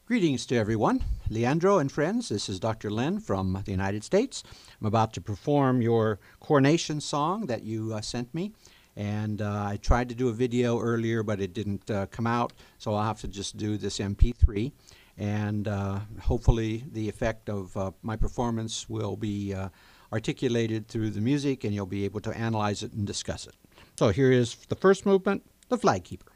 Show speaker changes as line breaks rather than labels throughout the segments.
Greetings to everyone. Leandro and friends, this is Dr. Len from the United States. I'm about to perform your coronation song that you sent me. And I tried to do a video earlier, but it didn't come out, so I'll have to just do this MP3. And hopefully the effect of my performance will be articulated through the music, and you'll be able to analyze it and discuss it. So here is the first movement, the Flag Keeper.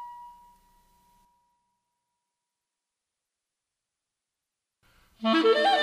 Thank you.